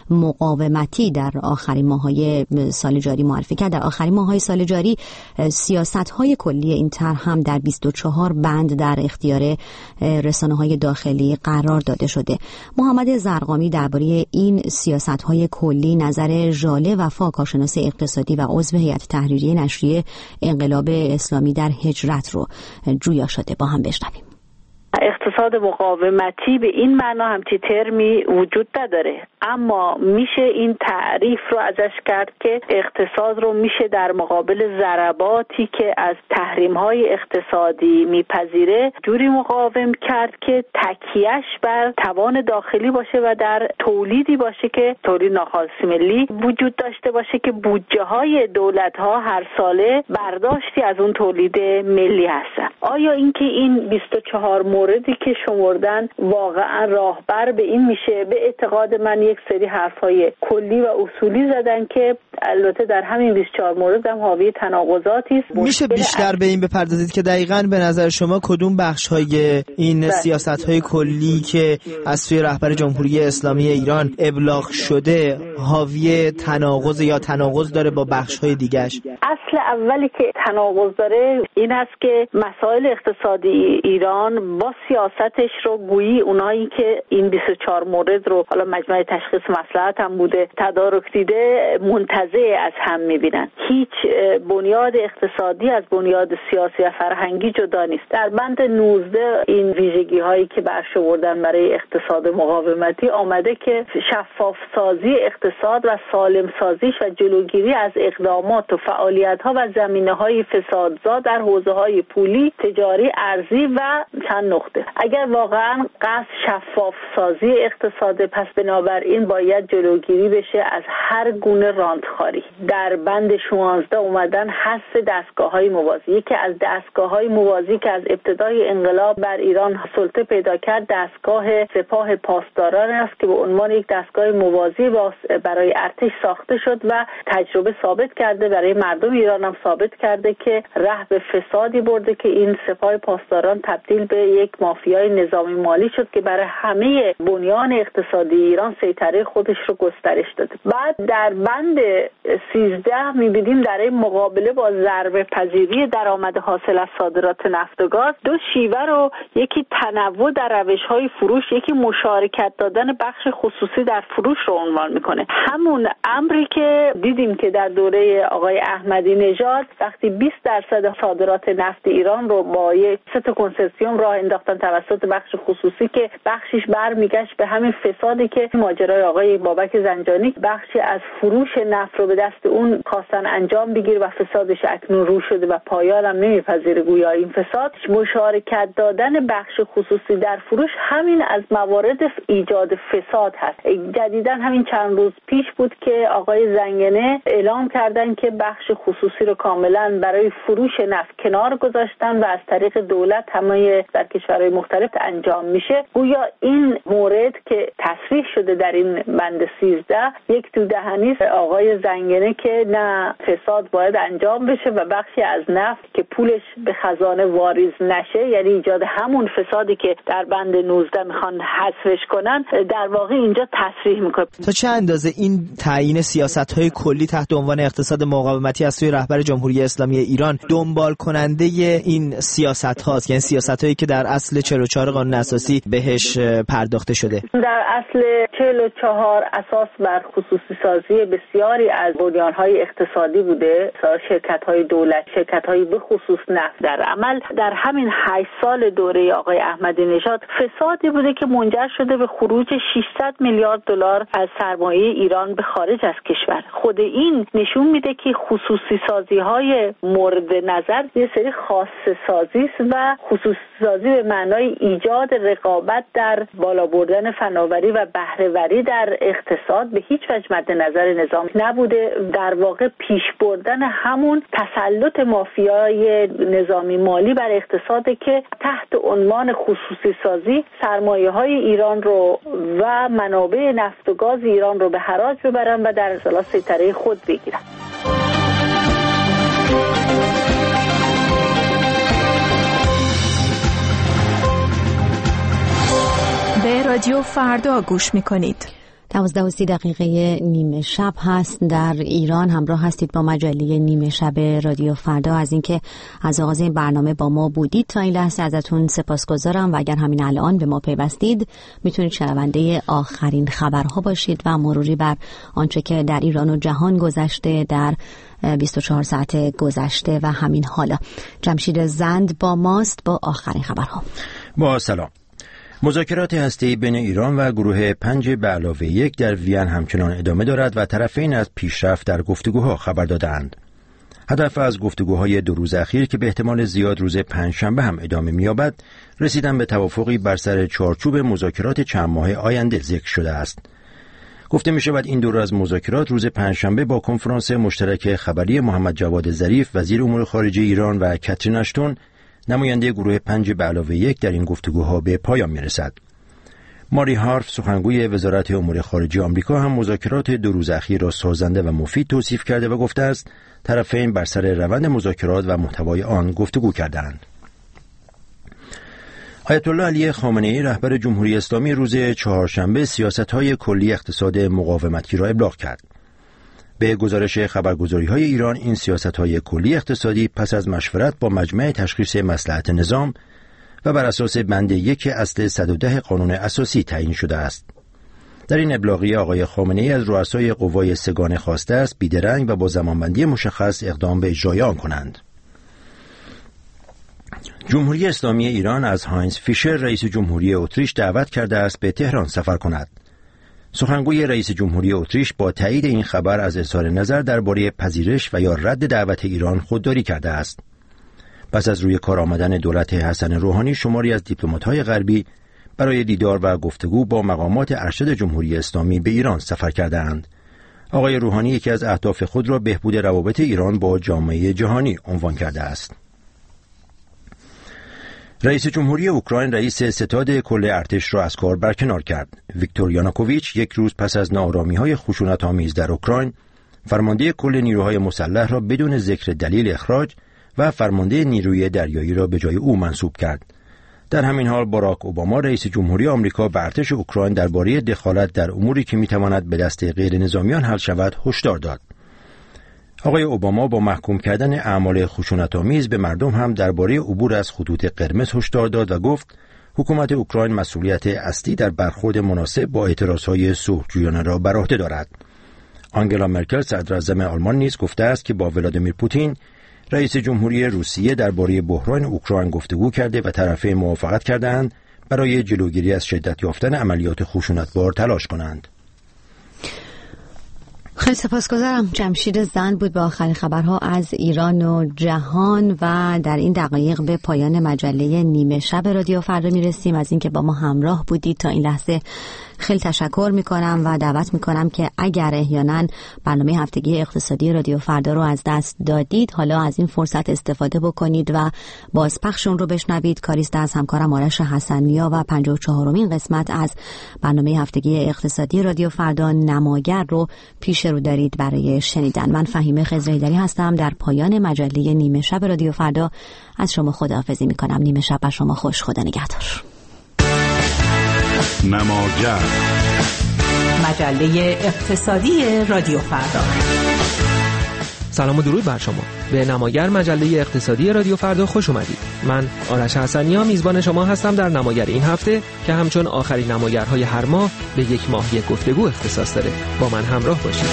مقاومتی در آخرین ماه‌های سال جاری معرفی کرد، در آخرین ماه‌های سال جاری سیاست‌های کلی این طرح هم در بیست و چهار بند در اختیار رسانه‌های داخلی قرار داده شده. محمد زرقامی درباره این سیاست‌های کلی نظر ژاله وفا، کارشناس اقتصادی و عضو هیئت تحریریه نشریه انقلاب اسلامی در هجرت رو جویا شده. با هم بشنویم. اقتصاد مقاومتی به این معنا همچی ترمی وجود نداره، اما میشه این تعریف رو ازش کرد که اقتصاد رو میشه در مقابل ضرباتی که از تحریم‌های اقتصادی میپذیره جوری مقاوم کرد که تکیهش بر توان داخلی باشه و در تولیدی باشه که تولید ناخالص ملی وجود داشته باشه که بودجه‌های دولت‌ها هر ساله برداشتی از اون تولید ملی هستن. آیا اینکه این بیست و چهار موردی که شمردن واقعا راهبر به این میشه؟ به اعتقاد من یک سری حرفای کلی و اصولی زدن که البته در همین بیست و چهار مورد هم حاوی تناقضاتی است. میشه بیشتر به این بپردازید که دقیقاً به نظر شما کدوم بخش‌های این سیاست‌های کلی که از سوی رهبر جمهوری اسلامی ایران ابلاغ شده حاوی تناقض یا تناقض داره با بخش‌های دیگه‌اش؟ اصل اولی که تناقض داره این است که مسائل اقتصادی ایران با سیاستش رو گویی اونایی که این بیست و چهار مورد رو حالا مجمع تشخیص مصلحت هم بوده تدارک دیده منتزع از هم میبینن. هیچ بنیاد اقتصادی از بنیاد سیاسی و فرهنگی جدا نیست. در بند نوزده این ویژگی هایی که برشمردن برای اقتصاد مقاومتی آمده که شفاف سازی اقتصاد و سالم سازیش و جلوگیری از اقدامات و فعالیت ها و زمینه های فسادزا در حوزه های پولی، تجاری، ارزی و چند نقطه. اگر واقعا قصد شفاف سازی اقتصاد، پس بنابراین باید جلوگیری بشه از هر گونه راندخاری. در بند شانزده اومدن حث دستگاه‌های موازی. یکی از دستگاه‌های موازی که از ابتدای انقلاب بر ایران سلطه پیدا کرد دستگاه سپاه پاسداران است که به عنوان یک دستگاه موازی برای ارتش ساخته شد و تجربه ثابت کرده، برای مردم ایران هم ثابت کرده که راه به فسادی برده که این سپاه پاسداران تبدیل به یک مافیای نظامی مالی شد که برای همه بنیان اقتصادی ایران سیطره خودش رو گسترش داده. بعد در بند سیزده می‌بینیم در این مقابله با ضربه پذیری درآمد حاصل از صادرات نفت و گاز دو شیوه رو، یکی تنوع در روش‌های فروش، یکی مشارکت دادن بخش خصوصی در فروش رو عنوان میکنه. همون امری که دیدیم که در دوره آقای احمدی نژاد وقتی بیست درصد صادرات نفت ایران رو با یک ست کنسرسیوم راه انداختن توسط بخش خصوصی که بخشش برمیگشت به همین فسادی که ماجرای آقای بابک زنجانی بخشی از فروش نفت رو به دست اون خواستن انجام بگیره و فسادش اکنون رو شده و پایان هم نمیپذیره گویا این فساد. مشارکت دادن بخش خصوصی در فروش همین از موارد ایجاد فساد هست. جدیداً همین چند روز پیش بود که آقای زنگنه اعلام کردن که بخش خصوصی رو کاملا برای فروش نفت کنار گذاشتن و از طریق دولت همه در کشورهای مختلف انجام میشه. گویا این مورد که تصریح شده در این بند سیزده یک تو دهنی آقای زنگنه که نه فساد باید انجام بشه و بخشی از نفت که پولش به خزانه واریز نشه، یعنی ایجاد همون فسادی که در بند نوزده میخوان حذفش کنن، در واقع اینجا تصریح میکنه. تا چه اندازه این تعیین سیاست‌های کلی تحت عنوان اقتصاد مقاومتی از سوی رهبر رهبر جمهوری اسلامی ایران دنبال کننده این سیاست هاست، یعنی سیاست هایی که در اصل چهل و چهار قانون اساسی بهش پرداخته شده؟ در اصل چهل و چهار اساس بر خصوصی سازی بسیاری از بنیان‌های اقتصادی بوده، شرکت‌های دولت، شرکت‌های به خصوص نفت. در عمل در همین هشت سال دوره آقای احمدی نژاد فسادی بوده که منجر شده به خروج ششصد میلیارد دلار از سرمایه ایران به خارج از کشور. خود این نشون میده که خصوصی سازی‌های مورد نظر یه سری خاصه سازی است و خصوصی سازی به معنای ایجاد رقابت در بالا بردن فناوری و بهره‌وری در اقتصاد به هیچ وجه مد نظر نظام نبوده. در واقع پیش بردن همون تسلط مافیای نظامی مالی بر اقتصاد که تحت عنوان خصوصی سازی سرمایه‌های ایران رو و منابع نفت و گاز ایران رو به حراج ببرن و در اصطلاح سیطره خود بگیرن. به رادیو فردا گوش میکنید. دوازده و سی دقیقه نیمه شب هست در ایران. همراه هستید با مجله نیمه شب رادیو فردا. از اینکه از آغاز این برنامه با ما بودید تا این لحظه ازتون سپاسگزارم و اگر همین الان به ما پیوستید میتونید شنونده آخرین خبرها باشید و مروری بر آنچه که در ایران و جهان گذشته در بیست و چهار ساعت گذشته و همین حالا. جمشید زند با ماست با آخرین خبرها. با سلام. مذاکرات هسته‌ای بین ایران و گروه پنج به علاوه یک در وین همچنان ادامه دارد و طرفین از پیشرفت در گفتگوها خبر دادند. هدف از گفتگوهای دو روز اخیر که به احتمال زیاد روز پنجشنبه هم ادامه می‌یابد، رسیدن به توافقی بر سر چارچوب مذاکرات چند ماه آینده ذکر شده است. گفته می‌شود این دور از مذاکرات روز پنجشنبه با کنفرانس مشترک خبری محمد جواد ظریف وزیر امور خارجه ایران و کاترین اشتون نماینده گروه پنج به علاوه یک در این گفتگوها به پایان میرسد. ماری هارف سخنگوی وزارت امور خارجه آمریکا هم مذاکرات دو روز اخیر را سازنده و مفید توصیف کرده و گفته است طرفین بر سر روند مذاکرات و محتوای آن گفتگو کردند. آیت الله علی خامنه‌ای رهبر جمهوری اسلامی روز چهارشنبه سیاست‌های کلی اقتصاد مقاومتی را ابلاغ کرد. به گزارش خبرگزاری‌های ایران این سیاست‌های کلی اقتصادی پس از مشورت با مجمع تشخیص مصلحت نظام و بر اساس بند یک اصل صد و ده قانون اساسی تعیین شده است. در این ابلاغیه آقای خامنه‌ای از رؤسای قوای سگانه خواسته است بیدرنگ و با زمانبندی مشخص اقدام به اجرای آن کنند. جمهوری اسلامی ایران از هاینز فیشر رئیس جمهوری اتریش دعوت کرده است به تهران سفر کند. سخنگوی رئیس جمهوری اتریش با تایید این خبر از اظهار نظر درباره پذیرش و یا رد دعوت ایران خودداری کرده است. پس از روی کار آمدن دولت حسن روحانی شماری از دیپلمات‌های غربی برای دیدار و گفتگو با مقامات ارشد جمهوری اسلامی به ایران سفر کرده‌اند. آقای روحانی یکی از اهداف خود را بهبود روابط ایران با جامعه جهانی عنوان کرده است. رئیس جمهوری اوکراین رئیس ستاد کل ارتش را از کار برکنار کرد. ویکتور یانوکوویچ یک روز پس از ناآرامی‌های خشونت‌آمیز در اوکراین، فرمانده کل نیروهای مسلح را بدون ذکر دلیل اخراج و فرمانده نیروی دریایی را به جای او منصوب کرد. در همین حال باراک اوباما رئیس جمهوری آمریکا به ارتش اوکراین درباره دخالت در اموری که می‌تواند به دست غیر نظامیان حل شود هشدار داد. آقای اوباما با محکوم کردن اعمال خشونت‌آمیز به مردم هم درباره عبور از خطوط قرمز هشدار داد و گفت حکومت اوکراین مسئولیت اصلی در برخورد مناسب با اعتراضهای صلح‌جویانه را بر عهده دارد. آنگلا مرکل صدراعظم آلمان نیز گفته است که با ولادیمیر پوتین رئیس جمهوری روسیه درباره بحران اوکراین گفتگو کرده و طرفین موافقت کردند برای جلوگیری از شدت یافتن عملیات خشونتبار تلاش کنند. خیلی سپاسگزارم. جمشید زند بود با آخرین خبرها از ایران و جهان و در این دقایق به پایان مجله نیمه شب رادیو فردا میرسیم. از اینکه با ما همراه بودید تا این لحظه خیلی تشکر میکنم و دعوت میکنم که اگر احیانا برنامه هفتگی اقتصادی رادیو فردا رو از دست دادید حالا از این فرصت استفاده بکنید و بازپخشون رو بشنوید. کاریست از همکارم آرش حسنیا و پنجاه و چهارمین قسمت از برنامه هفتگی اقتصادی رادیو فردا نماگر رو پیش رو دارید برای شنیدن. من فهیمه خضره‌ایدری هستم. در پایان مجله نیمه شب رادیو فردا از شما خداحافظی میکنم. نیمه شب بر شما خوش. خدا نگهدار. نماگر مجله اقتصادی رادیو فردا. سلام و درود بر شما. به نماگر مجله اقتصادی رادیو فردا خوش اومدید. من آرش حسنی‌ها میزبان شما هستم در نماگر این هفته که همچون آخرین نماگرهای هر ماه به یک ماه یک گفتگو اختصاص داره. با من همراه باشید.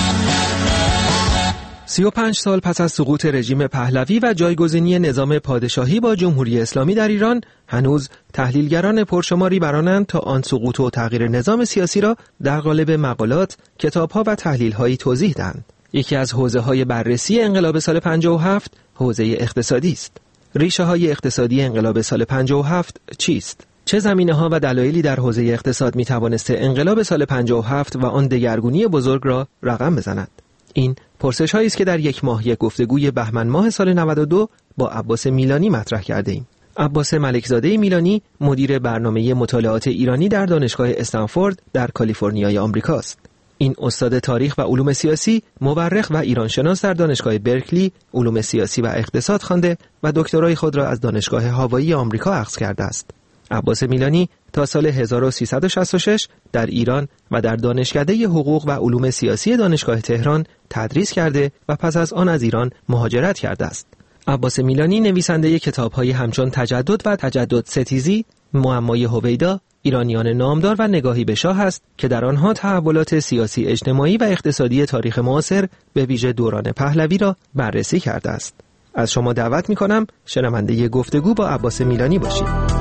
سی و پنج سال پس از سقوط رژیم پهلوی و جایگزینی نظام پادشاهی با جمهوری اسلامی در ایران، هنوز تحلیلگران پرشماری برانند تا آن سقوط و تغییر نظام سیاسی را در قالب مقالات، کتاب‌ها و تحلیل‌هایی توضیح دهند. یکی از حوزه‌های بررسی انقلاب سال پنجاه و هفت حوزه اقتصادی است. ریشه‌های اقتصادی انقلاب سال پنجاه و هفت چیست؟ چه زمینه‌ها و دلایلی در حوزه اقتصاد می‌توانسته انقلاب سال پنجاه و هفت و آن دگرگونی بزرگ را رقم بزند؟ این پرسش‌هایی است که در یک ماه یک گفتگوی بهمن ماه سال نود و دو با عباس میلانی مطرح کرده ایم. عباس ملکزاده میلانی مدیر برنامه مطالعات ایرانی در دانشگاه استنفورد در کالیفرنیای آمریکاست. این استاد تاریخ و علوم سیاسی، مورخ و ایرانشناس در دانشگاه برکلی علوم سیاسی و اقتصاد خوانده و دکترای خود را از دانشگاه هاوایی آمریکا اخذ کرده است. عباس میلانی تا سال هزار و سیصد و شصت و شش در ایران و در دانشکده حقوق و علوم سیاسی دانشگاه تهران تدریس کرده و پس از آن از ایران مهاجرت کرده است. عباس میلانی نویسنده کتاب‌های همچون تجدد و تجدد ستیزی، معمای هویدا، ایرانیان نامدار و نگاهی به شاه است که در آنها تحولات سیاسی، اجتماعی و اقتصادی تاریخ معاصر به ویژه دوران پهلوی را بررسی کرده است. از شما دعوت می‌کنم شنونده گفتگو با عباس میلانی باشید.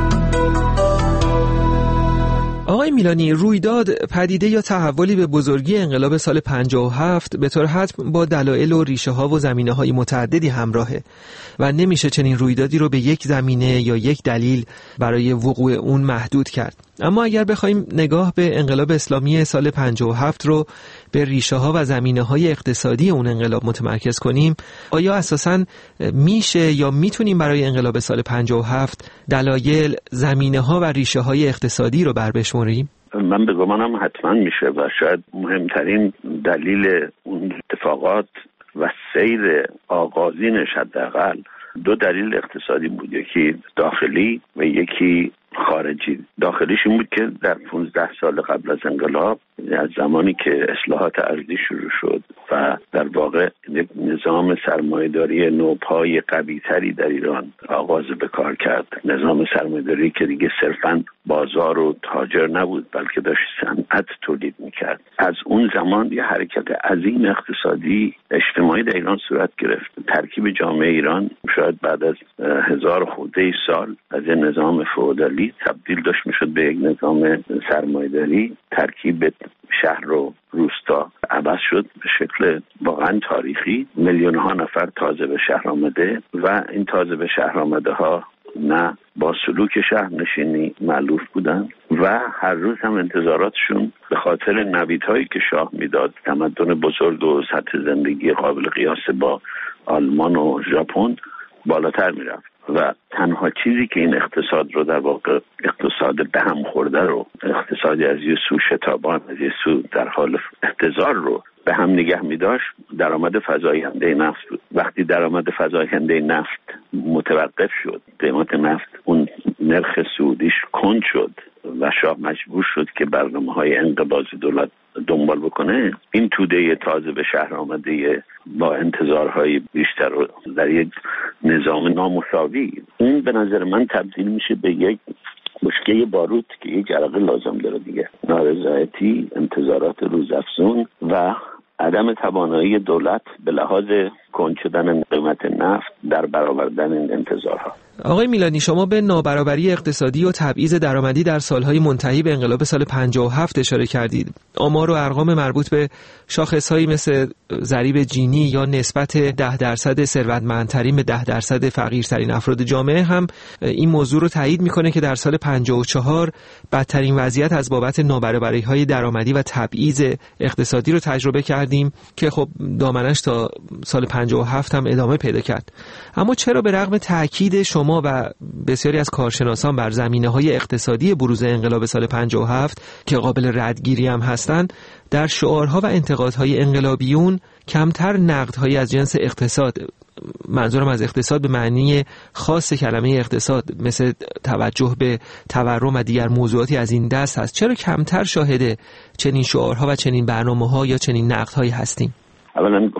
آقای میلانی، رویداد، پدیده یا تحولی به بزرگی انقلاب سال پنجاه و هفت به طور حتم با دلایل و ریشه ها و زمینه های متعددی همراهه و نمیشه چنین رویدادی رو به یک زمینه یا یک دلیل برای وقوع اون محدود کرد. اما اگر بخوایم نگاه به انقلاب اسلامی سال پنجاه و هفت رو به ریشه ها و زمینه های اقتصادی اون انقلاب متمرکز کنیم، آیا اساساً میشه یا میتونیم برای انقلاب سال پنجاه و هفت دلایل، زمینه ها و ریشه های اقتصادی رو بر بشماریم؟ من به گمانم حتما میشه و شاید مهمترین دلیل اون اتفاقات و سیر آغازینش حداقل دو دلیل اقتصادی بود، یکی داخلی و یکی خارجی. داخلیش این بود که در پانزده سال قبل از انقلاب، از زمانی که اصلاحات ارضی شروع شد و در واقع یک نظام سرمایه‌داری نوپای قوی‌تری در ایران آغاز به کار کرد، نظام سرمایه‌داری که دیگه صرفاً بازار و تاجر نبود بلکه داشت صنعت تولید می‌کرد. از اون زمان یه حرکت عظیم اقتصادی اجتماعی در ایران صورت گرفت. ترکیب جامعه ایران شاید بعد از هزار خورده سال از یه نظام فئودالی تبدیل داشت میشد به یک نظام سرمایه‌داری. ترکیب شهر و روستا عوض شد به شکل واقعا تاریخی. میلیون ها نفر تازه به شهر آمده و این تازه به شهر آمده ها نه با سلوک شهر نشینی معلوف بودن و هر روز هم انتظاراتشون به خاطر نویدهایی که شاه میداد، تمدن بزرگ و سطح زندگی قابل قیاس با آلمان و ژاپن بالاتر میرفت و تنها چیزی که این اقتصاد رو در واقع اقتصاد به هم خورده رو، اقتصادی از یه سو شتابان از یه سو در حال احتضار رو به هم نگه می داشت، درآمد فزاینده نفت بود. وقتی درآمد فزاینده نفت متوقف شد، قیمت نفت اون نرخ سعودیش کند شد و شاه مجبور شد که برنامه‌های انقباض دولت دنبال بکنه، این توده تازه به شهر آمده با انتظارهای بیشتر و در یک نظام نامساوی، این به نظر من تبدیل میشه به یک بشکه باروت که یک عرقه لازم داره دیگه. نارضایتی، انتظارات روزافزون و عدم توانایی دولت به لحاظ کند شدن قیمت نفت در برآوردن این انتظارها. آقای میلانی، شما به نابرابری اقتصادی و تبعیض درآمدی در سالهای منتهی به انقلاب سال پنجاه و هفت اشاره کردید. آمار و ارقام مربوط به شاخصهایی مثل ضریب جینی یا نسبت ده درصد ثروتمندترین به ده درصد فقیرترین افراد جامعه هم این موضوع رو تایید میکنه که در سال پنجاه و چهار بدترین وضعیت از بابت نابرابری‌های درآمدی و تبعیض اقتصادی رو تجربه کردیم که خب دامنش تا سال پنجاه و هفت هم ادامه پیدا کرد. اما چرا به رغم تاکید شما و بسیاری از کارشناسان بر زمینه‌های اقتصادی بروز انقلاب سال پنجاه و هفت که قابل ردگیری هم هستند، در شعارها و انتقادهای انقلابیون کمتر نقدهایی از جنس اقتصاد، منظورم از اقتصاد به معنی خاص کلمه اقتصاد، مثل توجه به تورم و دیگر موضوعاتی از این دست هست؟ چرا کمتر شاهد چنین شعارها و چنین برنامه‌ها یا چنین نقدهایی هستیم؟ اولا گفتم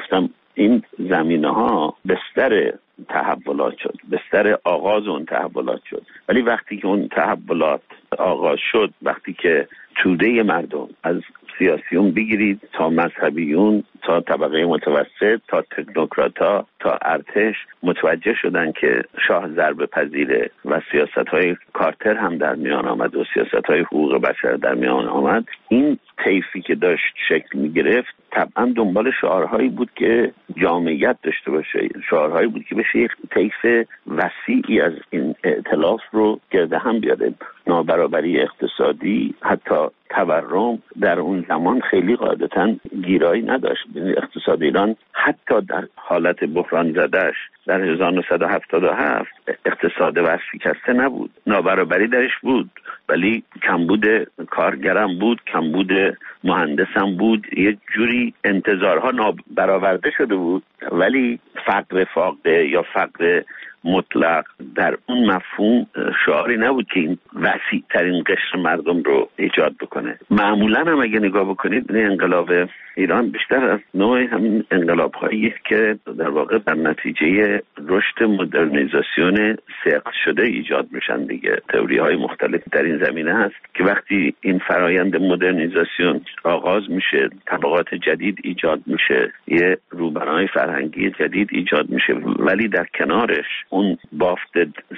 این زمینه‌ها بستر تحولات شد، بستر آغاز اون تحولات شد. ولی وقتی که اون تحولات آغاز شد، وقتی که توده مردم از سیاسیون بگیرید تا مذهبیون تا طبقه متوسط تا تکنوکراتا تا ارتش متوجه شدن که شاه ضربه پذیره و سیاست‌های کارتر هم در میان آمد و سیاست‌های حقوق بشر در میان آمد، این طیفی که داشت شکل می‌گرفت طبعا دنبال شعارهایی بود که جامعیت داشته باشه، شعارهایی بود که بشه یک طیف وسیعی از این ائتلاف رو گرد هم بیاره. نابرابری اقتصادی، حتی تورم در اون زمان خیلی قاعدتاً گیرایی نداشت. اقتصاد ایران حتی در حالت بحران زدهش در هزار و نهصد و هفتاد و هفت اقتصاد ورشکسته نبود، نابرابری درش بود ولی کمبود کارگرم بود، کمبود مهندسم بود، یک جوری انتظارها نابرآورده شده بود. ولی فقر فاقده یا فقر مطلق در اون مفهوم شعاری نبود که این وسیع ترین قشر مردم رو ایجاد بکنه. معمولا هم اگه نگاه بکنید این انقلاب ایران بیشتر از نوع همین انقلاب هایی که در واقع در نتیجه رشد مدرنیزاسیون سقط شده ایجاد میشن دیگه. تئوری های مختلف در این زمینه هست که وقتی این فرایند مدرنیزاسیون آغاز میشه، طبقات جدید ایجاد میشه، یه روبرای فرهنگی جدید ایجاد میشه، ولی در کنارش اون بافت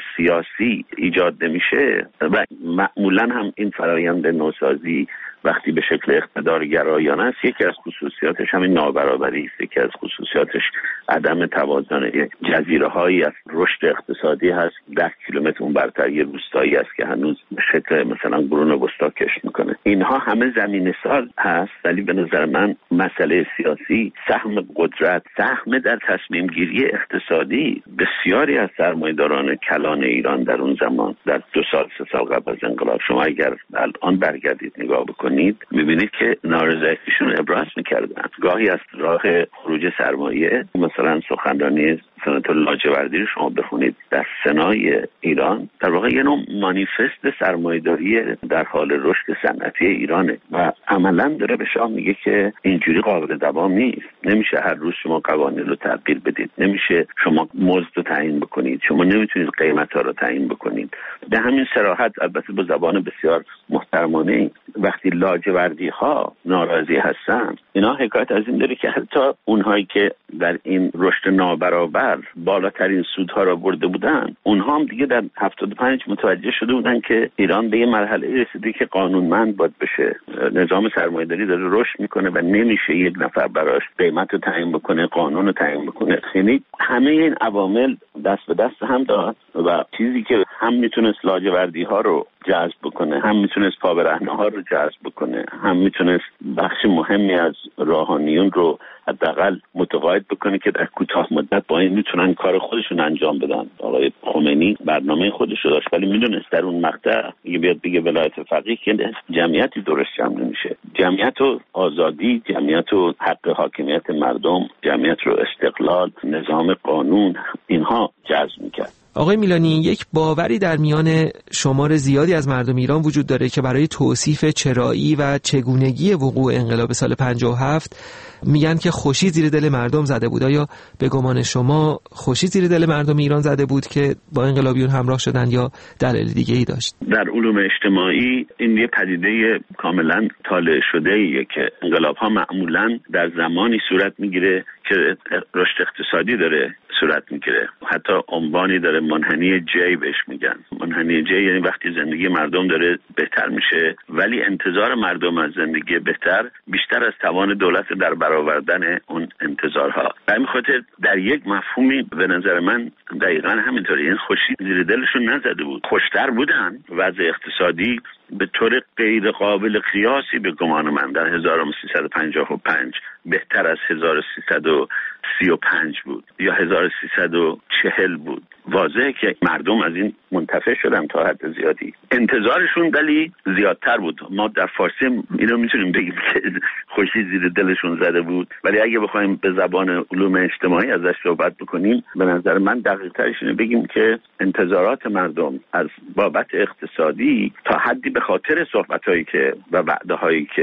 سیاسی ایجاد نمیشه و معمولا هم این فرایند نوسازی وقتی به شکل اقتدار گرایانه است، یکی از خصوصیاتش همین نابرابری است، یکی از خصوصیاتش عدم توازن. جزیره هایی از رشد اقتصادی هست، ده کیلومتر اون برتر یه روستایی است که هنوز به شکل مثلا قرون وسطا کشت میکنه. اینها همه زمینه ساز هست، ولی به نظر من مسئله سیاسی، سهم قدرت، سهم در تصمیم گیری اقتصادی بسیاری از سرمایه‌داران کلان ایران در اون زمان، در دو سال سه سال قبل از انقلاب، شما اگر الان برگردید نگاه بکنید میبینید که نارضایتیشون ابراز میکردن. گاهی از راه خروج سرمایه، مثلا سخنرانی سناتور لاجوردی رو شما بخونید در سنای ایران، در واقع یه نوع مانیفست سرمایه‌داری در حال رشد صنعتی ایرانه و عملا داره به شاه میگه که اینجوری قابل دوام نیست. نمیشه هر روز شما قوانین رو تغییر بدید، نمیشه شما مزد رو تعیین بکنید، شما نمیتونید قیمت‌ها رو تعیین بکنید. به همین صراحت، البته با زبان بسیار محترمانه، وقتی لاجوردی ها ناراضی هستن، اینا حکایت از این داره که حتی اونهایی که در این رشد نابرابر بالاترین سودها را برده بودن، اونها هم دیگه در هفتاد و پنج متوجه شده بودن که ایران به یه مرحله رسیده که قانونمند باید بشه. نظام سرمایه‌داری داره رشد میکنه و نمیشه یک نفر براش قیمت رو تعیین بکنه، قانون رو تعیین بکنه. یعنی همه این عوامل دست به دست هم داد و چیزی که هم میتونست لاجوردی ها رو جذب بکنه، هم میتونست پابرهنه ها رو جذب بکنه، هم میتونست بخش مهمی از روحانیون رو حداقل متقاعد بکنه که در کوتاه مدت با این میتونن کار خودشون انجام بدن. آقای خمینی برنامه خودش رو داشت، ولی میدونست در اون مقطع اگه بیاد بگه ولایت فقیه که جمعیتی درست جمع نمیشه. جمعیت و آزادی، جمعیت و حق حاکمیت مردم، جمعیت رو استقلال، نظام قانون، اینها جذب میکرد. آقای میلانی، یک باوری در میان شمار زیادی از مردم ایران وجود داره که برای توصیف چرایی و چگونگی وقوع انقلاب سال پنجاه و هفت میگن که خوشی زیر دل مردم زده بود. آیا به گمان شما خوشی زیر دل مردم ایران زده بود که با انقلابیون همراه شدن یا دلیل دیگه ای داشت؟ در علوم اجتماعی این یه پدیده کاملا طالع شده ایه که انقلاب ها معمولا در زمانی صورت میگیره که رشد اقتصادی داره صورت میگیره. حتی عنوانی داره، منحنی جی بهش میگن. منحنی جی یعنی وقتی زندگی مردم داره بهتر میشه ولی انتظار مردم از زندگی بهتر بیشتر از توان دولت در برآوردن اون انتظارها. به همین خاطر در یک مفهومی به نظر من دقیقاً همینطوری، این خوشی زیر دلشون نزده بود. خوشتر بودن، وضع اقتصادی به طور غیر قابل قیاسی به گمان من در هزار و سیصد و پنجاه و پنج بهتر از هزار و سیصد و سی و پنج بود یا هزار و سیصد و چهل بود. واضحه که مردم از این منتفع شدن تا حد زیادی. انتظارشون ولی زیادتر بود. ما در فارسی اینو میتونیم بگیم که خوشی زیر دلشون زده بود، ولی اگه بخوایم به زبان علوم اجتماعی ازش صحبت بکنیم به نظر من دقیق ترش اینو بگیم که انتظارات مردم از بابت اقتصادی تا حدی به خاطر صحبتایی که و وعده‌هایی که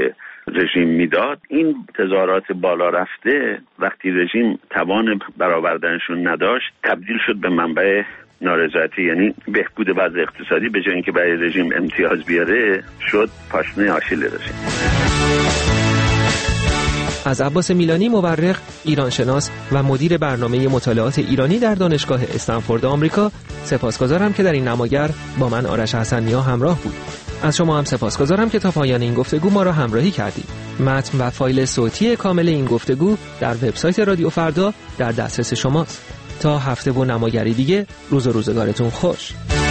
رژیم میداد، این تظاهرات بالا رفته وقتی رژیم توان برآوردنشون نداشت تبدیل شد به منبع نارضایتی، یعنی بهبود وضع اقتصادی به جای اینکه برای رژیم امتیاز بیاره شد پاشنه آشیل رژیم. از عباس میلانی، مورخ، ایرانشناس و مدیر برنامه مطالعات ایرانی در دانشگاه استنفورد آمریکا سپاسگزارم که در این نماگر با من آرش حسنیا همراه بود. از شما هم سپاسگزارم که تا پایان این گفتگو ما را همراهی کردید. متن و فایل صوتی کامل این گفتگو در وبسایت رادیو فردا در دسترس شماست. تا هفته و نماگری دیگه، روز و روزگارتون خوش.